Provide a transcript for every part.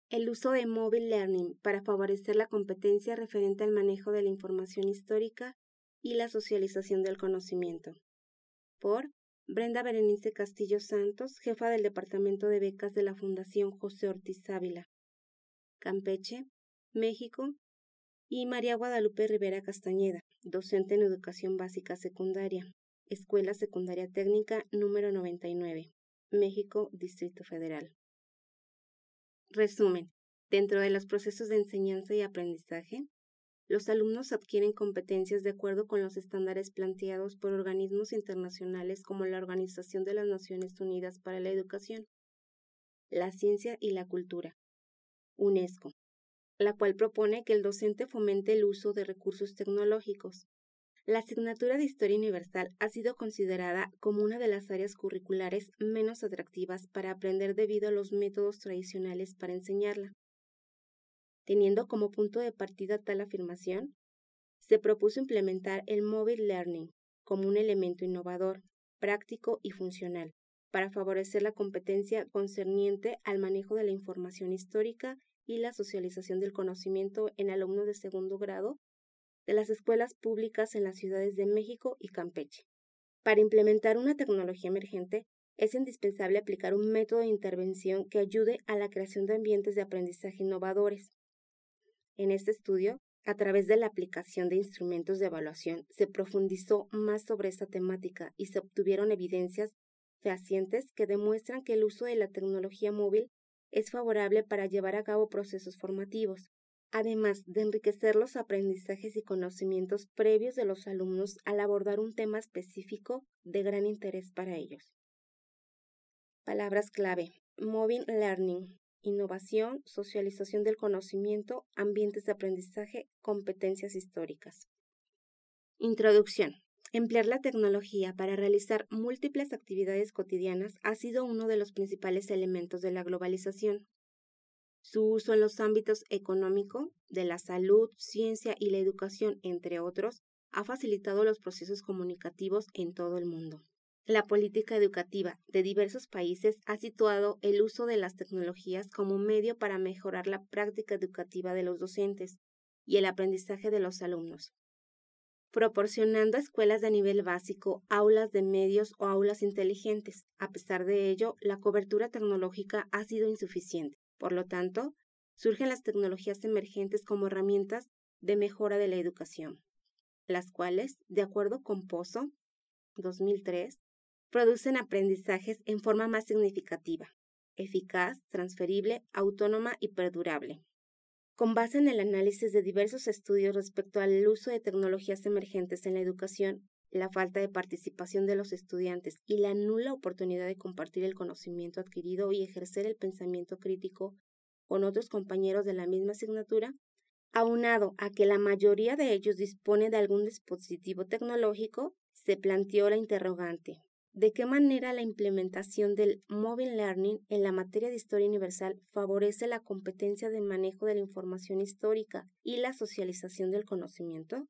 El uso de Mobile Learning para favorecer la competencia referente al manejo de la información histórica y la socialización del conocimiento. Por Brenda Berenice Castillo Santos, jefa del Departamento de Becas de la Fundación José Ortiz Ávila, Campeche, México, y María Guadalupe Rivera Castañeda, docente en Educación Básica Secundaria, Escuela Secundaria Técnica número 99, México, Distrito Federal. Resumen. Dentro de los procesos de enseñanza y aprendizaje, los alumnos adquieren competencias de acuerdo con los estándares planteados por organismos internacionales como la Organización de las Naciones Unidas para la Educación, la Ciencia y la Cultura, UNESCO, la cual propone que el docente fomente el uso de recursos tecnológicos. La asignatura de Historia Universal ha sido considerada como una de las áreas curriculares menos atractivas para aprender debido a los métodos tradicionales para enseñarla. Teniendo como punto de partida tal afirmación, se propuso implementar el Mobile Learning como un elemento innovador, práctico y funcional para favorecer la competencia concerniente al manejo de la información histórica y la socialización del conocimiento en alumnos de segundo grado de las escuelas públicas en las ciudades de México y Campeche. Para implementar una tecnología emergente, es indispensable aplicar un método de intervención que ayude a la creación de ambientes de aprendizaje innovadores. En este estudio, a través de la aplicación de instrumentos de evaluación, se profundizó más sobre esta temática y se obtuvieron evidencias fehacientes que demuestran que el uso de la tecnología móvil es favorable para llevar a cabo procesos formativos, además de enriquecer los aprendizajes y conocimientos previos de los alumnos al abordar un tema específico de gran interés para ellos. Palabras clave: Mobile Learning, innovación, socialización del conocimiento, ambientes de aprendizaje, competencias históricas. Introducción. Emplear la tecnología para realizar múltiples actividades cotidianas ha sido uno de los principales elementos de la globalización. Su uso en los ámbitos económico, de la salud, ciencia y la educación, entre otros, ha facilitado los procesos comunicativos en todo el mundo. La política educativa de diversos países ha situado el uso de las tecnologías como medio para mejorar la práctica educativa de los docentes y el aprendizaje de los alumnos, proporcionando a escuelas de nivel básico aulas de medios o aulas inteligentes. A pesar de ello, la cobertura tecnológica ha sido insuficiente. Por lo tanto, surgen las tecnologías emergentes como herramientas de mejora de la educación, las cuales, de acuerdo con Pozo, 2003, producen aprendizajes en forma más significativa, eficaz, transferible, autónoma y perdurable. Con base en el análisis de diversos estudios respecto al uso de tecnologías emergentes en la educación, la falta de participación de los estudiantes y la nula oportunidad de compartir el conocimiento adquirido y ejercer el pensamiento crítico con otros compañeros de la misma asignatura, aunado a que la mayoría de ellos dispone de algún dispositivo tecnológico, se planteó la interrogante: ¿de qué manera la implementación del Mobile Learning en la materia de Historia Universal favorece la competencia de manejo de la información histórica y la socialización del conocimiento?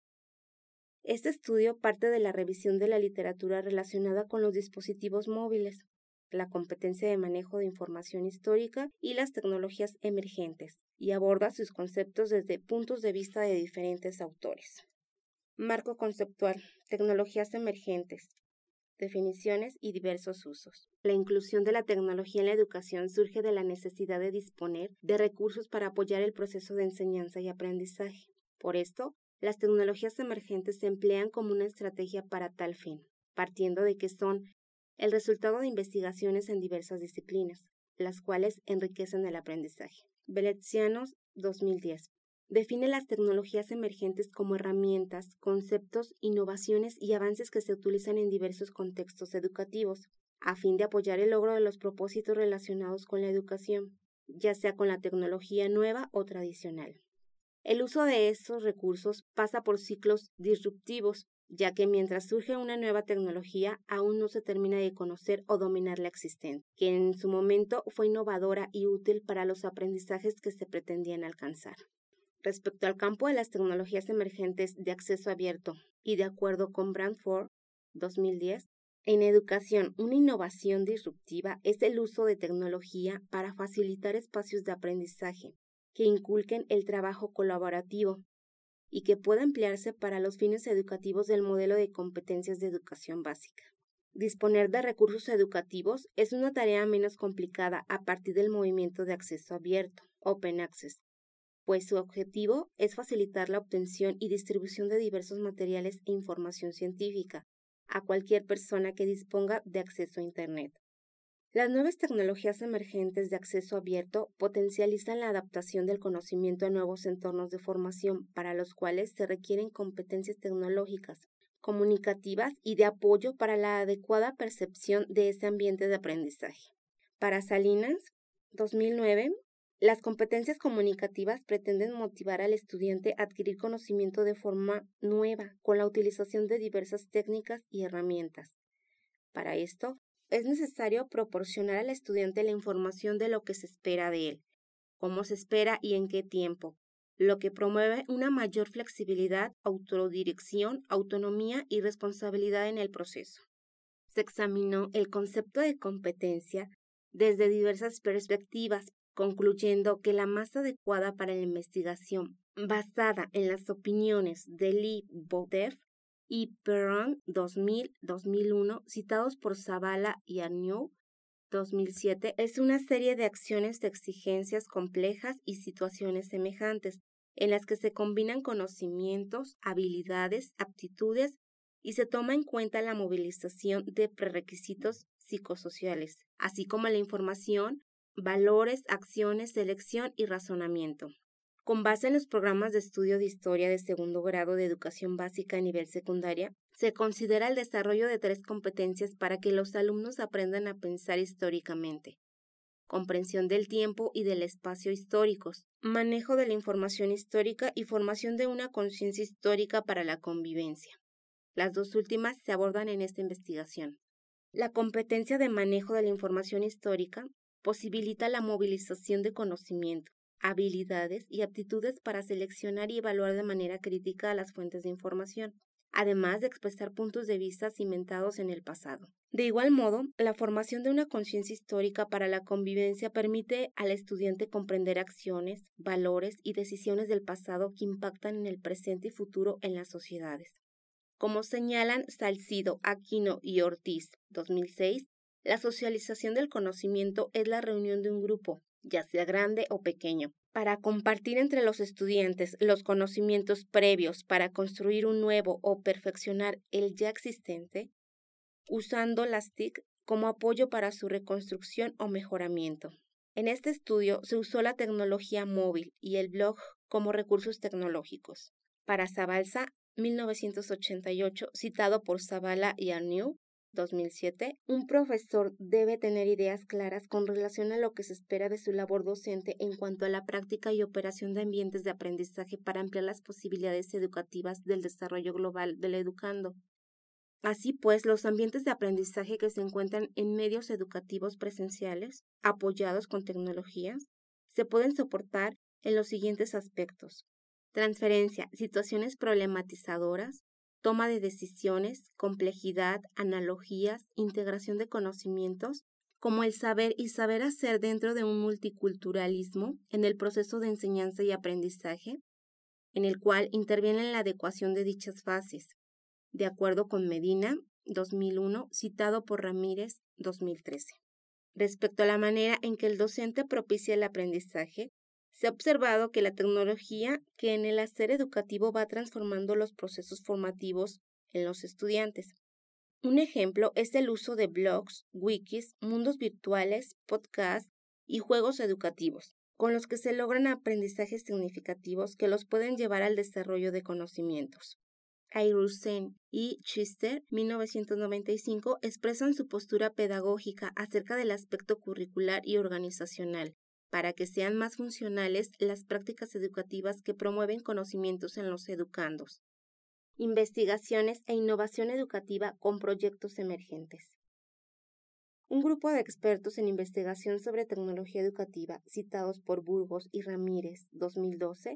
Este estudio parte de la revisión de la literatura relacionada con los dispositivos móviles, la competencia de manejo de información histórica y las tecnologías emergentes, y aborda sus conceptos desde puntos de vista de diferentes autores. Marco conceptual: tecnologías emergentes, definiciones y diversos usos. La inclusión de la tecnología en la educación surge de la necesidad de disponer de recursos para apoyar el proceso de enseñanza y aprendizaje. Por esto, las tecnologías emergentes se emplean como una estrategia para tal fin, partiendo de que son el resultado de investigaciones en diversas disciplinas, las cuales enriquecen el aprendizaje. Veletsianos, 2010. Define las tecnologías emergentes como herramientas, conceptos, innovaciones y avances que se utilizan en diversos contextos educativos, a fin de apoyar el logro de los propósitos relacionados con la educación, ya sea con la tecnología nueva o tradicional. El uso de esos recursos pasa por ciclos disruptivos, ya que mientras surge una nueva tecnología, aún no se termina de conocer o dominar la existente, que en su momento fue innovadora y útil para los aprendizajes que se pretendían alcanzar. Respecto al campo de las tecnologías emergentes de acceso abierto y de acuerdo con Brandford, 2010, En educación, una innovación disruptiva es el uso de tecnología para facilitar espacios de aprendizaje que inculquen el trabajo colaborativo y que pueda emplearse para los fines educativos del modelo de competencias de educación básica. Disponer de recursos educativos es una tarea menos complicada a partir del movimiento de acceso abierto, Open Access, pues su objetivo es facilitar la obtención y distribución de diversos materiales e información científica a cualquier persona que disponga de acceso a Internet. Las nuevas tecnologías emergentes de acceso abierto potencializan la adaptación del conocimiento a nuevos entornos de formación para los cuales se requieren competencias tecnológicas, comunicativas y de apoyo para la adecuada percepción de ese ambiente de aprendizaje. Para Salinas, 2009, las competencias comunicativas pretenden motivar al estudiante a adquirir conocimiento de forma nueva con la utilización de diversas técnicas y herramientas. Para esto, es necesario proporcionar al estudiante la información de lo que se espera de él, cómo se espera y en qué tiempo, lo que promueve una mayor flexibilidad, autodirección, autonomía y responsabilidad en el proceso. Se examinó el concepto de competencia desde diversas perspectivas, concluyendo que la más adecuada para la investigación, basada en las opiniones de Lee Bodev y Perron 2000-2001, citados por Zavala y Agnew 2007, es una serie de acciones de exigencias complejas y situaciones semejantes, en las que se combinan conocimientos, habilidades, aptitudes y se toma en cuenta la movilización de prerequisitos psicosociales, así como la información, valores, acciones, selección y razonamiento. Con base en los programas de estudio de historia de segundo grado de educación básica a nivel secundaria, se considera el desarrollo de 3 competencias para que los alumnos aprendan a pensar históricamente: comprensión del tiempo y del espacio históricos, manejo de la información histórica y formación de una conciencia histórica para la convivencia. Las 2 últimas se abordan en esta investigación. La competencia de manejo de la información histórica posibilita la movilización de conocimiento, habilidades y aptitudes para seleccionar y evaluar de manera crítica las fuentes de información, además de expresar puntos de vista cimentados en el pasado. De igual modo, la formación de una conciencia histórica para la convivencia permite al estudiante comprender acciones, valores y decisiones del pasado que impactan en el presente y futuro en las sociedades. Como señalan Salcido, Aquino y Ortiz, 2006, la socialización del conocimiento es la reunión de un grupo, ya sea grande o pequeño, para compartir entre los estudiantes los conocimientos previos para construir un nuevo o perfeccionar el ya existente, usando las TIC como apoyo para su reconstrucción o mejoramiento. En este estudio se usó la tecnología móvil y el blog como recursos tecnológicos. Para Zabalza, 1988, citado por Zavala y Agnew, 2007, un profesor debe tener ideas claras con relación a lo que se espera de su labor docente en cuanto a la práctica y operación de ambientes de aprendizaje para ampliar las posibilidades educativas del desarrollo global del educando. Así pues, los ambientes de aprendizaje que se encuentran en medios educativos presenciales, apoyados con tecnologías, se pueden soportar en los siguientes aspectos: transferencia, situaciones problematizadoras, toma de decisiones, complejidad, analogías, integración de conocimientos, como el saber y saber hacer dentro de un multiculturalismo en el proceso de enseñanza y aprendizaje, en el cual interviene la adecuación de dichas fases, de acuerdo con Medina, 2001, citado por Ramírez, 2013. Respecto a la manera en que el docente propicia el aprendizaje, se ha observado que la tecnología que en el hacer educativo va transformando los procesos formativos en los estudiantes. Un ejemplo es el uso de blogs, wikis, mundos virtuales, podcasts y juegos educativos, con los que se logran aprendizajes significativos que los pueden llevar al desarrollo de conocimientos. Ayrusen y Chister, 1995, expresan su postura pedagógica acerca del aspecto curricular y organizacional, para que sean más funcionales las prácticas educativas que promueven conocimientos en los educandos. Investigaciones e innovación educativa con proyectos emergentes. Un grupo de expertos en investigación sobre tecnología educativa, citados por Burgos y Ramírez, 2012,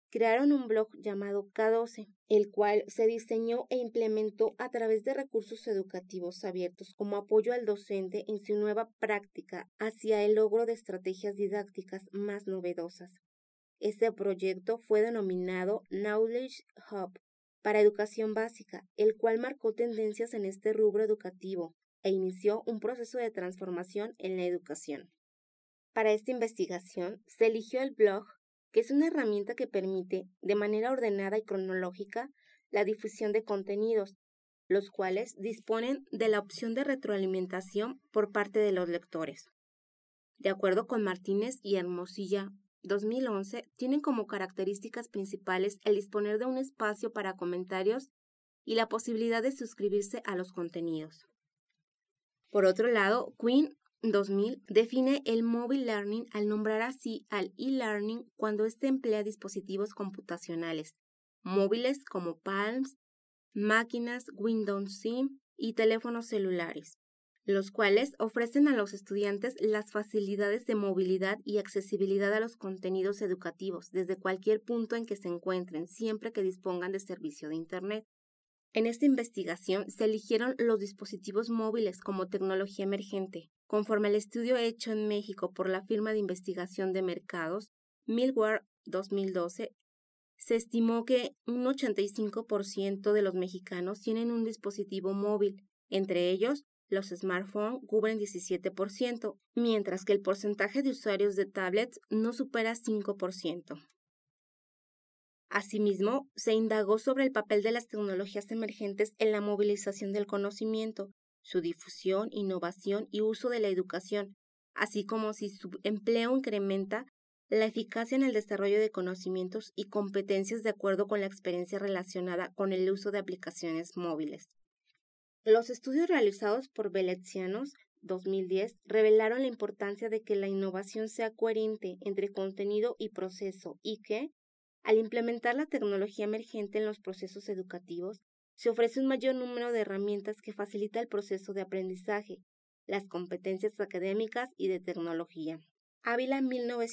crearon un blog llamado K12, el cual se diseñó e implementó a través de recursos educativos abiertos como apoyo al docente en su nueva práctica hacia el logro de estrategias didácticas más novedosas. Este proyecto fue denominado Knowledge Hub para educación básica, el cual marcó tendencias en este rubro educativo e inició un proceso de transformación en la educación. Para esta investigación se eligió el blog, que es una herramienta que permite, de manera ordenada y cronológica, la difusión de contenidos, los cuales disponen de la opción de retroalimentación por parte de los lectores. De acuerdo con Martínez y Hermosilla, 2011, tienen como características principales el disponer de un espacio para comentarios y la posibilidad de suscribirse a los contenidos. Por otro lado, Quinn 2000 define el mobile learning al nombrar así al e-learning cuando éste emplea dispositivos computacionales, móviles como Palms, máquinas Windows Sim y teléfonos celulares, los cuales ofrecen a los estudiantes las facilidades de movilidad y accesibilidad a los contenidos educativos desde cualquier punto en que se encuentren, siempre que dispongan de servicio de Internet. En esta investigación se eligieron los dispositivos móviles como tecnología emergente, conforme al estudio hecho en México por la firma de investigación de mercados Millward 2012. Se estimó que un 85% de los mexicanos tienen un dispositivo móvil, entre ellos los smartphones cubren 17%, mientras que el porcentaje de usuarios de tablets no supera 5%. Asimismo, se indagó sobre el papel de las tecnologías emergentes en la movilización del conocimiento, su difusión, innovación y uso de la educación, así como si su empleo incrementa la eficacia en el desarrollo de conocimientos y competencias de acuerdo con la experiencia relacionada con el uso de aplicaciones móviles. Los estudios realizados por Veletsianos 2010 revelaron la importancia de que la innovación sea coherente entre contenido y proceso y que, al implementar la tecnología emergente en los procesos educativos, se ofrece un mayor número de herramientas que facilita el proceso de aprendizaje, las competencias académicas y de tecnología. Ávila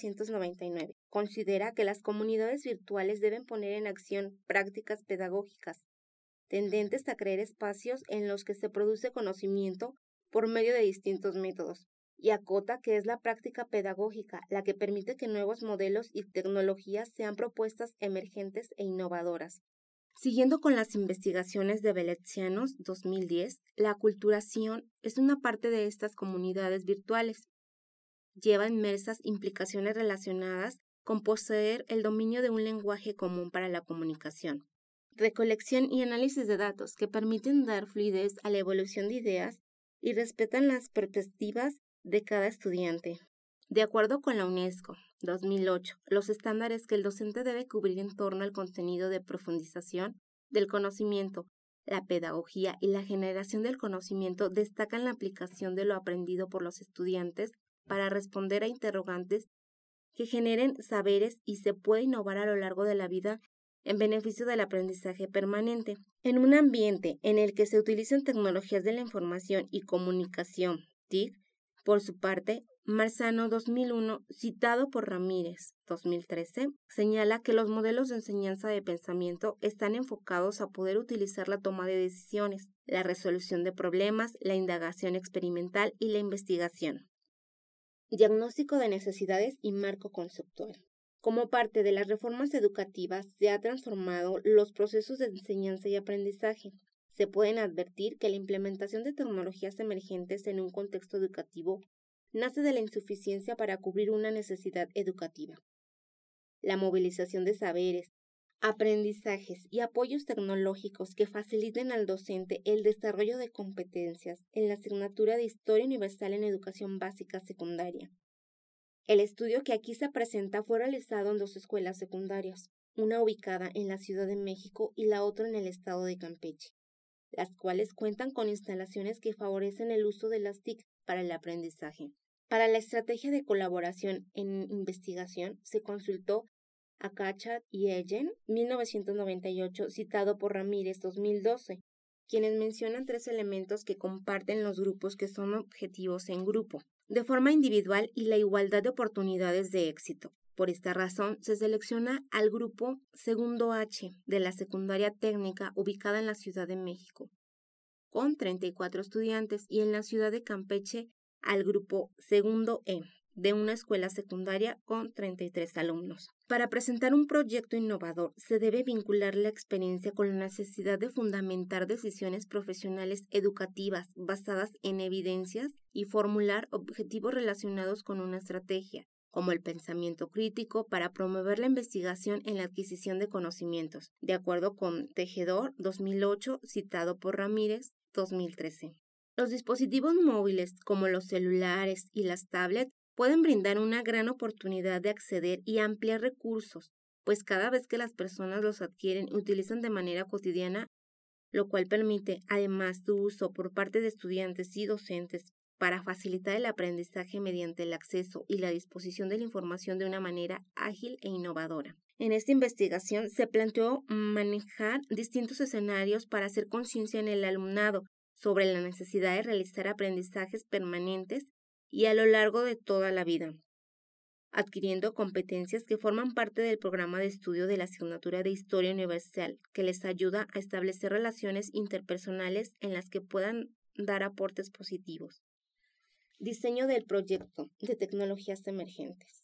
1999 considera que las comunidades virtuales deben poner en acción prácticas pedagógicas tendentes a crear espacios en los que se produce conocimiento por medio de distintos métodos, y acota que es la práctica pedagógica la que permite que nuevos modelos y tecnologías sean propuestas emergentes e innovadoras. Siguiendo con las investigaciones de Veletsianos 2010, la aculturación es una parte de estas comunidades virtuales. Lleva inmersas implicaciones relacionadas con poseer el dominio de un lenguaje común para la comunicación, recolección y análisis de datos que permiten dar fluidez a la evolución de ideas y respetan las perspectivas de cada estudiante. De acuerdo con la UNESCO 2008, los estándares que el docente debe cubrir en torno al contenido de profundización del conocimiento, la pedagogía y la generación del conocimiento destacan la aplicación de lo aprendido por los estudiantes para responder a interrogantes que generen saberes y se puede innovar a lo largo de la vida en beneficio del aprendizaje permanente. En un ambiente en el que se utilizan tecnologías de la información y comunicación, TIC, por su parte, Marzano 2001, citado por Ramírez 2013, señala que los modelos de enseñanza de pensamiento están enfocados a poder utilizar la toma de decisiones, la resolución de problemas, la indagación experimental y la investigación. Diagnóstico de necesidades y marco conceptual. Como parte de las reformas educativas se han transformado los procesos de enseñanza y aprendizaje. Se pueden advertir que la implementación de tecnologías emergentes en un contexto educativo nace de la insuficiencia para cubrir una necesidad educativa. La movilización de saberes, aprendizajes y apoyos tecnológicos que faciliten al docente el desarrollo de competencias en la asignatura de Historia Universal en Educación Básica Secundaria. El estudio que aquí se presenta fue realizado en 2 escuelas secundarias, una ubicada en la Ciudad de México y la otra en el estado de Campeche, las cuales cuentan con instalaciones que favorecen el uso de las TIC para el aprendizaje. Para la estrategia de colaboración en investigación se consultó a Cachat y Ellen, 1998, citado por Ramírez, 2012, quienes mencionan 3 elementos que comparten los grupos que son objetivos en grupo, de forma individual y la igualdad de oportunidades de éxito. Por esta razón, se selecciona al grupo segundo H de la secundaria técnica ubicada en la Ciudad de México, con 34 estudiantes, y en la ciudad de Campeche al grupo segundo E de una escuela secundaria con 33 alumnos. Para presentar un proyecto innovador, se debe vincular la experiencia con la necesidad de fundamentar decisiones profesionales educativas basadas en evidencias y formular objetivos relacionados con una estrategia, como el pensamiento crítico, para promover la investigación en la adquisición de conocimientos, de acuerdo con Tejedor 2008, citado por Ramírez 2013. Los dispositivos móviles, como los celulares y las tablets, pueden brindar una gran oportunidad de acceder y ampliar recursos, pues cada vez que las personas los adquieren y utilizan de manera cotidiana, lo cual permite además su uso por parte de estudiantes y docentes para facilitar el aprendizaje mediante el acceso y la disposición de la información de una manera ágil e innovadora. En esta investigación se planteó manejar distintos escenarios para hacer conciencia en el alumnado sobre la necesidad de realizar aprendizajes permanentes y a lo largo de toda la vida, adquiriendo competencias que forman parte del programa de estudio de la asignatura de Historia Universal, que les ayuda a establecer relaciones interpersonales en las que puedan dar aportes positivos. Diseño del proyecto de tecnologías emergentes.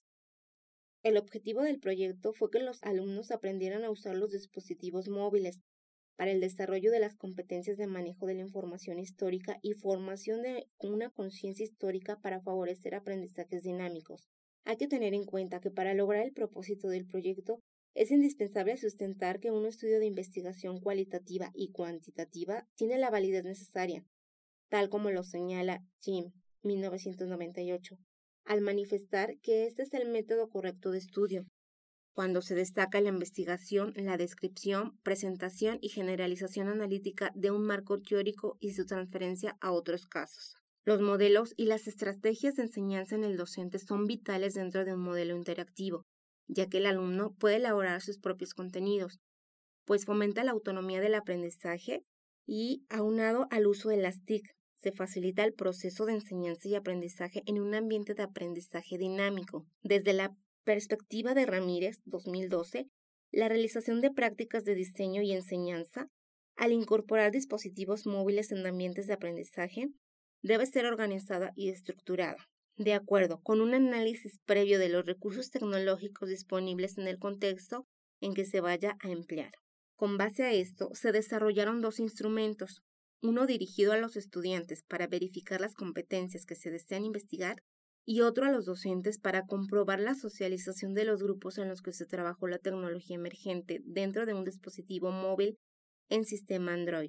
El objetivo del proyecto fue que los alumnos aprendieran a usar los dispositivos móviles para el desarrollo de las competencias de manejo de la información histórica y formación de una conciencia histórica para favorecer aprendizajes dinámicos. Hay que tener en cuenta que para lograr el propósito del proyecto es indispensable sustentar que un estudio de investigación cualitativa y cuantitativa tiene la validez necesaria, tal como lo señala Jim, 1998, al manifestar que este es el método correcto de estudio, cuando se destaca la investigación, la descripción, presentación y generalización analítica de un marco teórico y su transferencia a otros casos. Los modelos y las estrategias de enseñanza en el docente son vitales dentro de un modelo interactivo, ya que el alumno puede elaborar sus propios contenidos, pues fomenta la autonomía del aprendizaje y, aunado al uso de las TIC, se facilita el proceso de enseñanza y aprendizaje en un ambiente de aprendizaje dinámico. Desde la perspectiva de Ramírez, 2012, la realización de prácticas de diseño y enseñanza, al incorporar dispositivos móviles en ambientes de aprendizaje, debe ser organizada y estructurada, de acuerdo con un análisis previo de los recursos tecnológicos disponibles en el contexto en que se vaya a emplear. Con base a esto, se desarrollaron 2 instrumentos, uno dirigido a los estudiantes para verificar las competencias que se desean investigar y otro a los docentes para comprobar la socialización de los grupos en los que se trabajó la tecnología emergente dentro de un dispositivo móvil en sistema Android.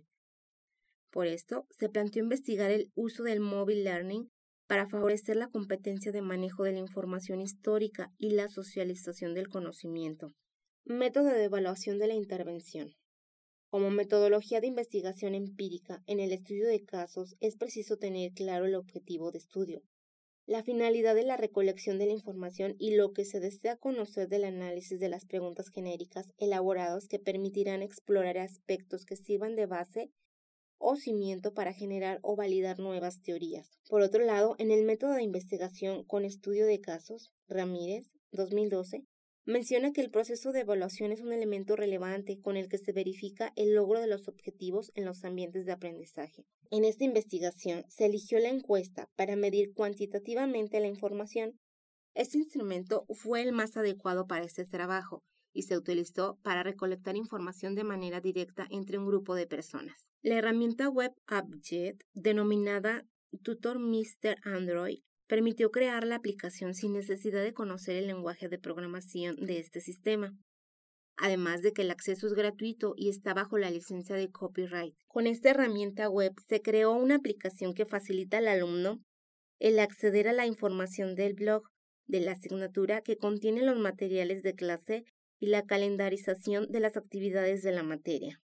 Por esto, se planteó investigar el uso del mobile learning para favorecer la competencia de manejo de la información histórica y la socialización del conocimiento. Método de evaluación de la intervención. Como metodología de investigación empírica en el estudio de casos, es preciso tener claro el objetivo de estudio, la finalidad de la recolección de la información y lo que se desea conocer del análisis de las preguntas genéricas elaboradas que permitirán explorar aspectos que sirvan de base o cimiento para generar o validar nuevas teorías. Por otro lado, en el método de investigación con estudio de casos, Ramírez, 2012, menciona que el proceso de evaluación es un elemento relevante con el que se verifica el logro de los objetivos en los ambientes de aprendizaje. En esta investigación se eligió la encuesta para medir cuantitativamente la información. Este instrumento fue el más adecuado para este trabajo y se utilizó para recolectar información de manera directa entre un grupo de personas. La herramienta web AppJet, denominada Tutor Mr. Android, permitió crear la aplicación sin necesidad de conocer el lenguaje de programación de este sistema, además de que el acceso es gratuito y está bajo la licencia de copyright. Con esta herramienta web se creó una aplicación que facilita al alumno el acceder a la información del blog de la asignatura que contiene los materiales de clase y la calendarización de las actividades de la materia.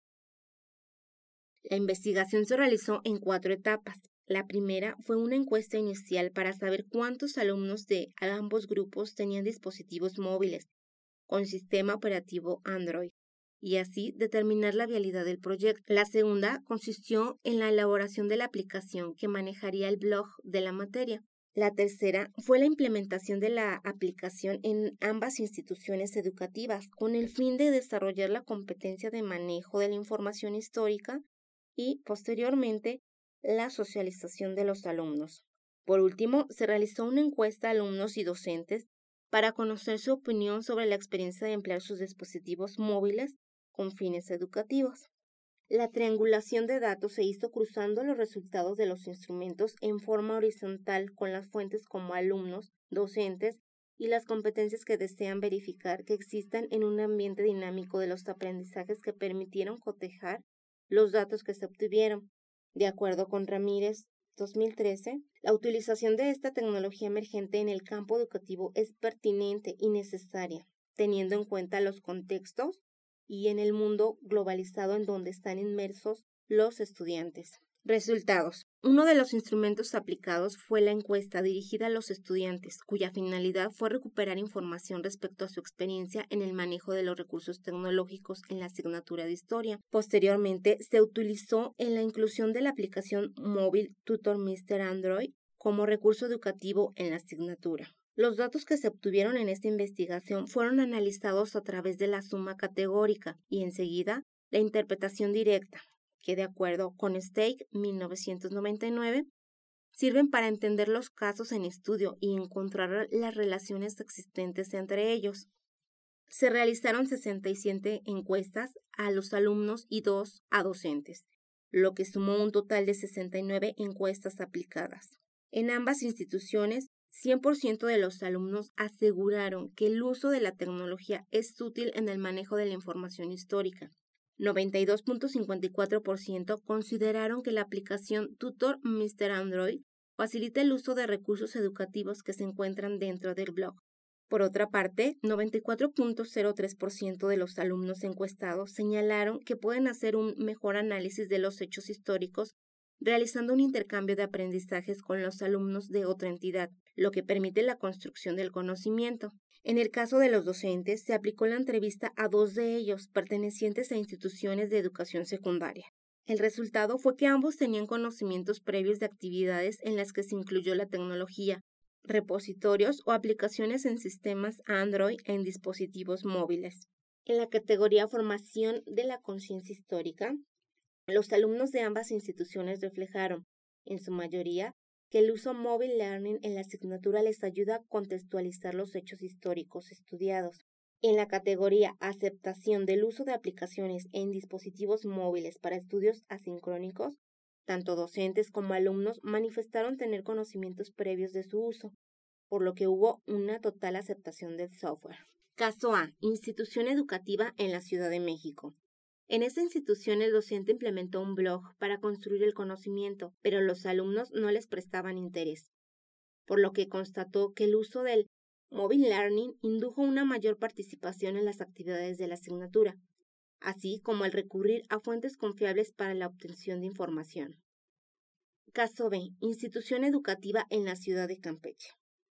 La investigación se realizó en 4 etapas. La primera fue una encuesta inicial para saber cuántos alumnos de ambos grupos tenían dispositivos móviles con sistema operativo Android y así determinar la viabilidad del proyecto. La segunda consistió en la elaboración de la aplicación que manejaría el blog de la materia. La tercera fue la implementación de la aplicación en ambas instituciones educativas con el fin de desarrollar la competencia de manejo de la información histórica y, posteriormente, la socialización de los alumnos. Por último, se realizó una encuesta a alumnos y docentes para conocer su opinión sobre la experiencia de emplear sus dispositivos móviles con fines educativos. La triangulación de datos se hizo cruzando los resultados de los instrumentos en forma horizontal con las fuentes como alumnos, docentes y las competencias que desean verificar que existan en un ambiente dinámico de los aprendizajes que permitieron cotejar los datos que se obtuvieron. De acuerdo con Ramírez, 2013, la utilización de esta tecnología emergente en el campo educativo es pertinente y necesaria, teniendo en cuenta los contextos y en el mundo globalizado en donde están inmersos los estudiantes. Resultados. Uno de los instrumentos aplicados fue la encuesta dirigida a los estudiantes, cuya finalidad fue recuperar información respecto a su experiencia en el manejo de los recursos tecnológicos en la asignatura de Historia. Posteriormente, se utilizó en la inclusión de la aplicación móvil Tutor Mr. Android como recurso educativo en la asignatura. Los datos que se obtuvieron en esta investigación fueron analizados a través de la suma categórica y enseguida la interpretación directa, que de acuerdo con Stake 1999, sirven para entender los casos en estudio y encontrar las relaciones existentes entre ellos. Se realizaron 67 encuestas a los alumnos y 2 a docentes, lo que sumó un total de 69 encuestas aplicadas. En ambas instituciones, 100% de los alumnos aseguraron que el uso de la tecnología es útil en el manejo de la información histórica. 92.54% consideraron que la aplicación Tutor Mr. Android facilita el uso de recursos educativos que se encuentran dentro del blog. Por otra parte, 94.03% de los alumnos encuestados señalaron que pueden hacer un mejor análisis de los hechos históricos realizando un intercambio de aprendizajes con los alumnos de otra entidad, lo que permite la construcción del conocimiento. En el caso de los docentes, se aplicó la entrevista a 2 de ellos, pertenecientes a instituciones de educación secundaria. El resultado fue que ambos tenían conocimientos previos de actividades en las que se incluyó la tecnología, repositorios o aplicaciones en sistemas Android en dispositivos móviles. En la categoría Formación de la conciencia histórica, los alumnos de ambas instituciones reflejaron, en su mayoría, que el uso Mobile Learning en la asignatura les ayuda a contextualizar los hechos históricos estudiados. En la categoría Aceptación del uso de aplicaciones en dispositivos móviles para estudios asincrónicos, tanto docentes como alumnos manifestaron tener conocimientos previos de su uso, por lo que hubo una total aceptación del software. Caso A. Institución educativa en la Ciudad de México. En esta institución el docente implementó un blog para construir el conocimiento, pero los alumnos no les prestaban interés, por lo que constató que el uso del Mobile Learning indujo una mayor participación en las actividades de la asignatura, así como el recurrir a fuentes confiables para la obtención de información. Caso B. Institución educativa en la ciudad de Campeche.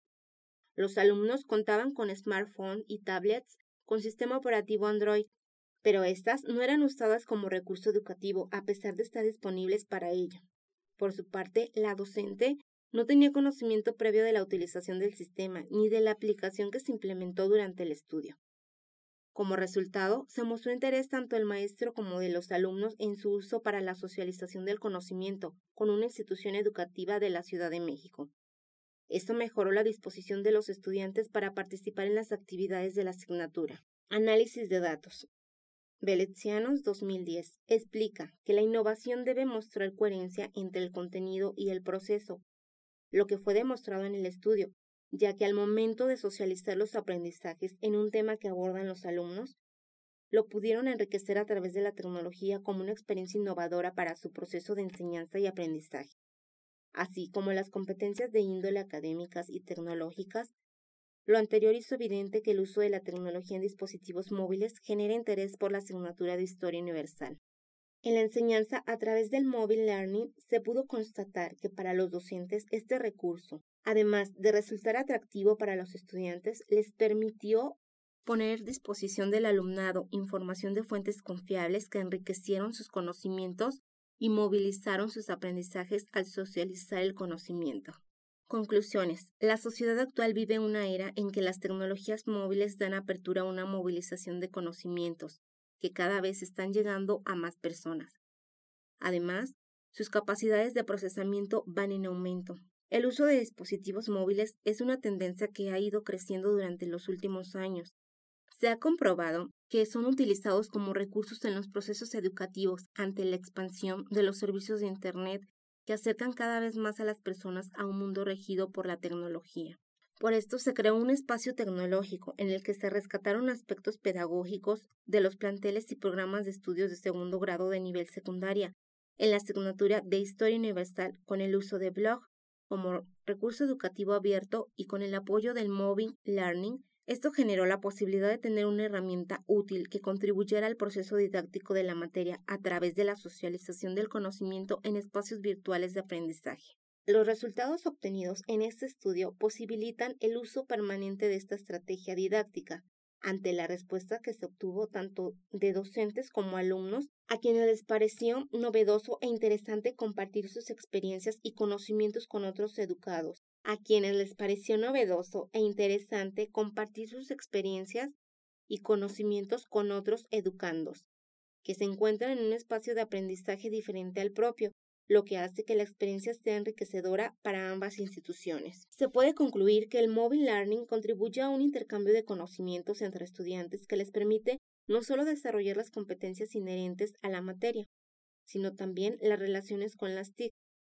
Los alumnos contaban con smartphones y tablets con sistema operativo Android, pero estas no eran usadas como recurso educativo a pesar de estar disponibles para ello. Por su parte, la docente no tenía conocimiento previo de la utilización del sistema ni de la aplicación que se implementó durante el estudio. Como resultado, se mostró interés tanto del maestro como de los alumnos en su uso para la socialización del conocimiento con una institución educativa de la Ciudad de México. Esto mejoró la disposición de los estudiantes para participar en las actividades de la asignatura. Análisis de datos. Veletsianos 2010 explica que la innovación debe mostrar coherencia entre el contenido y el proceso, lo que fue demostrado en el estudio, ya que al momento de socializar los aprendizajes en un tema que abordan los alumnos, lo pudieron enriquecer a través de la tecnología como una experiencia innovadora para su proceso de enseñanza y aprendizaje, así como las competencias de índole académicas y tecnológicas. Lo anterior hizo evidente que el uso de la tecnología en dispositivos móviles genera interés por la asignatura de Historia Universal. En la enseñanza a través del Mobile Learning se pudo constatar que para los docentes este recurso, además de resultar atractivo para los estudiantes, les permitió poner a disposición del alumnado información de fuentes confiables que enriquecieron sus conocimientos y movilizaron sus aprendizajes al socializar el conocimiento. Conclusiones. La sociedad actual vive una era en que las tecnologías móviles dan apertura a una movilización de conocimientos que cada vez están llegando a más personas. Además, sus capacidades de procesamiento van en aumento. El uso de dispositivos móviles es una tendencia que ha ido creciendo durante los últimos años. Se ha comprobado que son utilizados como recursos en los procesos educativos ante la expansión de los servicios de Internet que acercan cada vez más a las personas a un mundo regido por la tecnología. Por esto se creó un espacio tecnológico en el que se rescataron aspectos pedagógicos de los planteles y programas de estudios de segundo grado de nivel secundaria en la asignatura de Historia Universal con el uso de blog como recurso educativo abierto y con el apoyo del Mobile Learning. Esto generó la posibilidad de tener una herramienta útil que contribuyera al proceso didáctico de la materia a través de la socialización del conocimiento en espacios virtuales de aprendizaje. Los resultados obtenidos en este estudio posibilitan el uso permanente de esta estrategia didáctica, ante la respuesta que se obtuvo tanto de docentes como alumnos, a quienes les pareció novedoso e interesante compartir sus experiencias y conocimientos con otros educados, a quienes les pareció novedoso e interesante compartir sus experiencias y conocimientos con otros educandos, que se encuentran en un espacio de aprendizaje diferente al propio, lo que hace que la experiencia sea enriquecedora para ambas instituciones. Se puede concluir que el Mobile Learning contribuye a un intercambio de conocimientos entre estudiantes que les permite no solo desarrollar las competencias inherentes a la materia, sino también las relaciones con las TIC.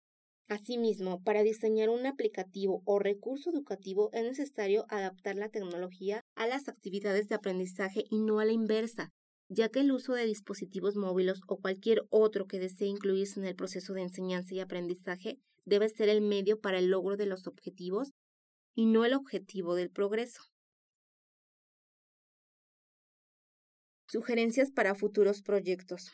Asimismo, para diseñar un aplicativo o recurso educativo es necesario adaptar la tecnología a las actividades de aprendizaje y no a la inversa, ya que el uso de dispositivos móviles o cualquier otro que desee incluirse en el proceso de enseñanza y aprendizaje debe ser el medio para el logro de los objetivos y no el objetivo del progreso. Sugerencias para futuros proyectos.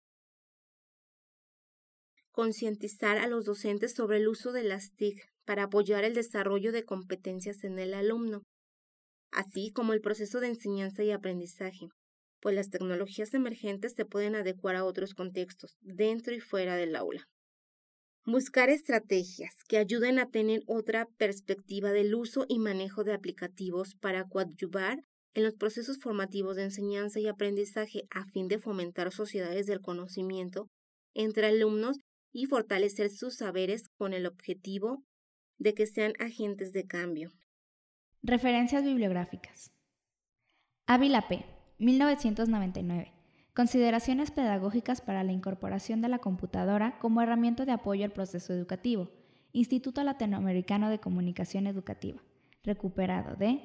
Concientizar a los docentes sobre el uso de las TIC para apoyar el desarrollo de competencias en el alumno, así como el proceso de enseñanza y aprendizaje, pues las tecnologías emergentes se pueden adecuar a otros contextos, dentro y fuera del aula. Buscar estrategias que ayuden a tener otra perspectiva del uso y manejo de aplicativos para coadyuvar en los procesos formativos de enseñanza y aprendizaje a fin de fomentar sociedades del conocimiento entre alumnos y fortalecer sus saberes con el objetivo de que sean agentes de cambio. Referencias bibliográficas. Ávila P., 1999. Consideraciones pedagógicas para la incorporación de la computadora como herramienta de apoyo al proceso educativo. Instituto Latinoamericano de Comunicación Educativa. Recuperado de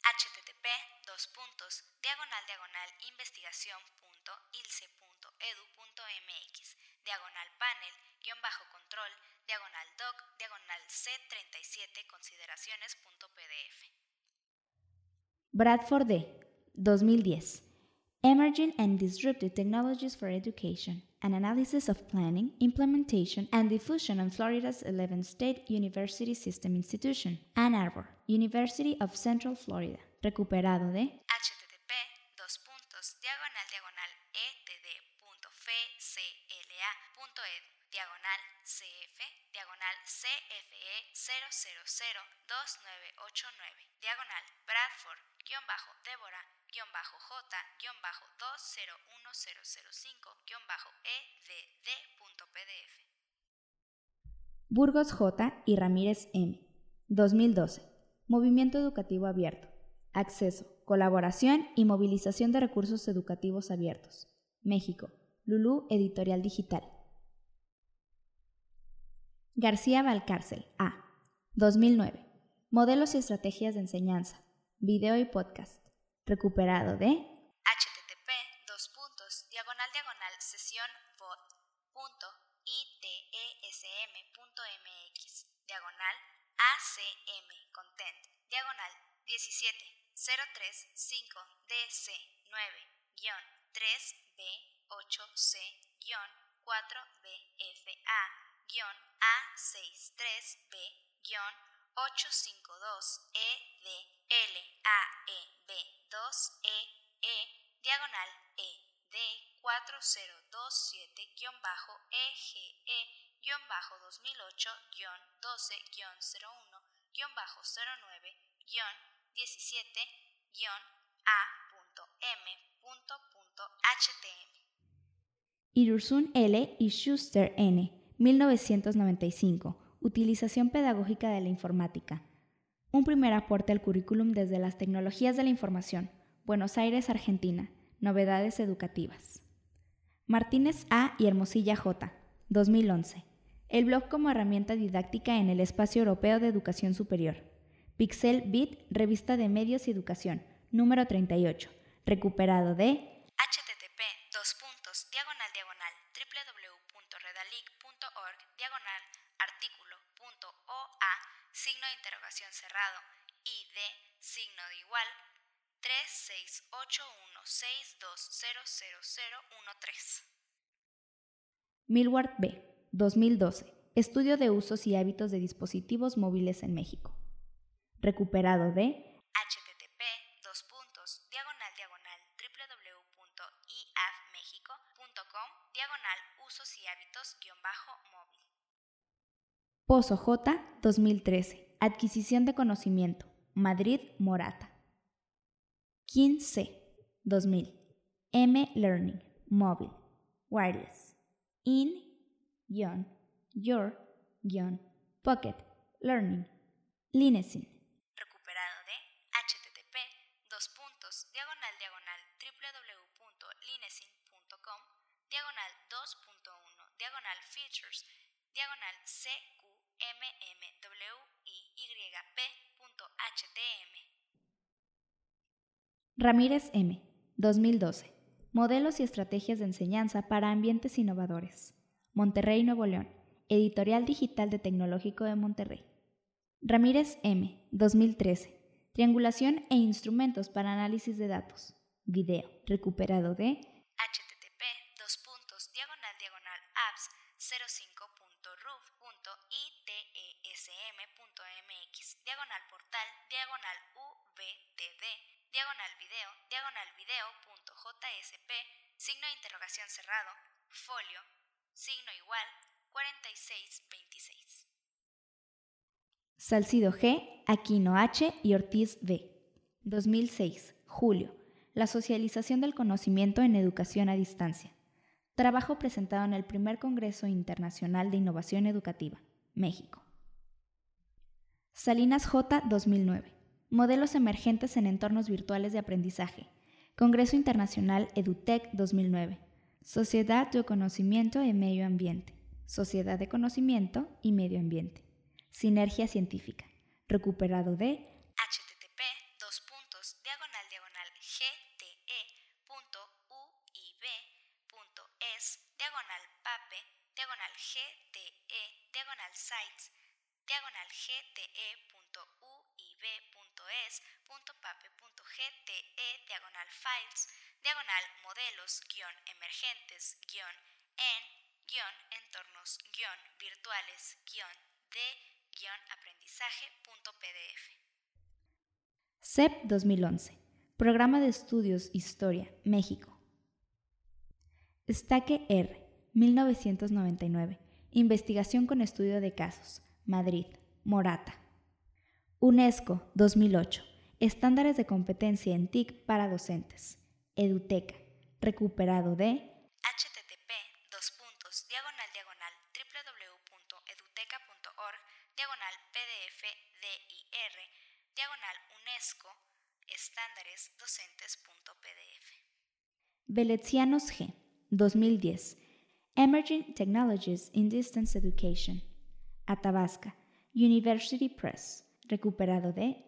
http://diagonal-investigación.ilce.edu.mx/doc/C37 consideraciones.pdf. Bradford D., 2010. Emerging and Disruptive Technologies for Education, an Analysis of Planning, Implementation, and Diffusion on Florida's 11th State University System Institution, Ann Arbor, University of Central Florida. Recuperado de Bradford-Deborah-J-20105-EDD.pdf. Burgos J. y Ramírez M., 2012. Movimiento Educativo Abierto. Acceso, colaboración y movilización de recursos educativos abiertos. México. Lulú Editorial Digital. García Valcárcel A., 2009. Modelos y estrategias de enseñanza. Video y podcast. Recuperado de 17-03-5-D-C9-3B8C-4BFA-A613B-AEB2EE-ED4027-EGE 2008-12-09-2009-A.M.htm. Irurzun L. y Schuster N. 1995. Utilización pedagógica de la informática. Un primer aporte al currículum desde las tecnologías de la información. Buenos Aires, Argentina. Novedades educativas. Martínez A. y Hermosilla J. 2011. El blog como herramienta didáctica en el espacio europeo de educación superior. Pixel Bit, Revista de Medios y Educación, número 38. Recuperado de id, signo de igual, 368162000013. Millward B. 2012. Estudio de usos y hábitos de dispositivos móviles en México. Recuperado de http://www.iafmexico.com/usos y hábitos-móvil. Pozo J. 2013. Adquisición de conocimiento. Madrid, Morata. Kin C. 2000. M-Learning. Móvil. Wireless. In-your-pocket. Learning. Linesin. Recuperado de http://www.linesin.com/2.1/features-CQMMWIYP.htm. Ramírez M. 2012. Modelos y estrategias de enseñanza para ambientes innovadores. Monterrey, Nuevo León. Editorial Digital de Tecnológico de Monterrey. Ramírez M. 2013. Triangulación e instrumentos para análisis de datos. Video. Recuperado de apps/portal/apps/5.ruf.itesm.mx/portal/video/video.jsp, signo de interrogación cerrado, folio, signo igual, 4626. Salcido G, Aquino H. y Ortiz V. 2006. Julio. La socialización del conocimiento en educación a distancia. Trabajo presentado en el primer Congreso Internacional de Innovación Educativa, México. Salinas J. 2009. Modelos emergentes en entornos virtuales de aprendizaje. Congreso Internacional EduTech 2009. Sociedad de Conocimiento y Medio Ambiente. Sociedad de Conocimiento y Medio Ambiente. Sinergia científica. Recuperado de modelos-emergentes-en-virtuales-de-aprendizaje.pdf. CEP 2011. Programa de Estudios Historia, México. Staque R. 1999. Investigación con estudio de casos. Madrid, Morata. UNESCO 2008. Estándares de competencia en TIC para docentes. Eduteca. Recuperado de http://www.eduteca.org/pdf-dir/UNESCO estándares-docentes.pdf. Veletsianos G. 2010. Emerging Technologies in Distance Education. Athabasca. University Press. Recuperado de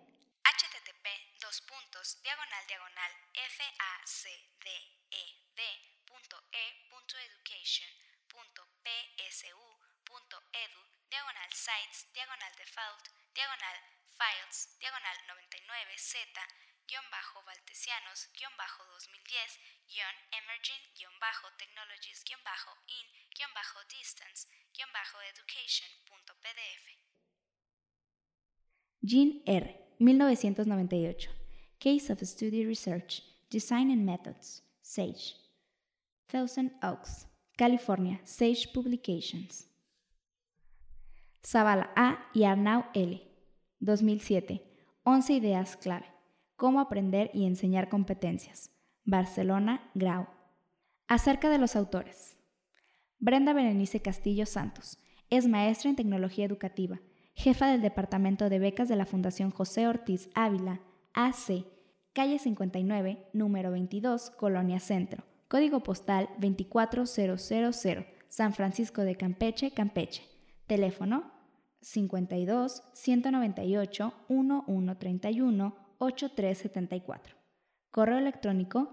facts-valtesianos-valtesianos-emerging-distance-education.pdf. Jean R. 1998. Case of Study Research, Design and Methods, SAGE. Thousand Oaks, California, SAGE Publications. Zavala A. y Arnau L. 2007. 11 ideas clave. Cómo aprender y enseñar competencias. Barcelona, Grau. Acerca de los autores. Brenda Berenice Castillo Santos. Es maestra en tecnología educativa, jefa del Departamento de Becas de la Fundación José Ortiz Ávila, AC, calle 59, número 22, Colonia Centro, código postal 24000, San Francisco de Campeche, Campeche. Teléfono 52 198 1131 8374. Correo electrónico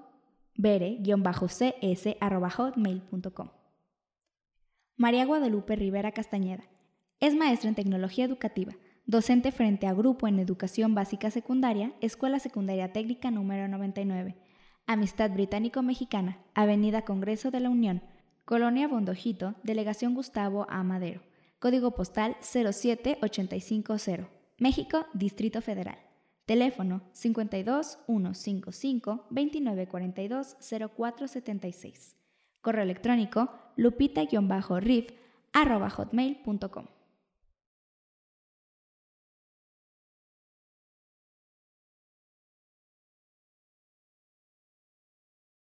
bere-cs@hotmail.com. María Guadalupe Rivera Castañeda. Es maestra en tecnología educativa, docente frente a grupo en educación básica secundaria, Escuela Secundaria Técnica número 99, Amistad Británico-Mexicana, Avenida Congreso de la Unión, Colonia Bondojito, Delegación Gustavo A. Madero, código postal 07850, México, Distrito Federal. Teléfono 52 155 2942 0476. Correo electrónico lupita-riff@hotmail.com.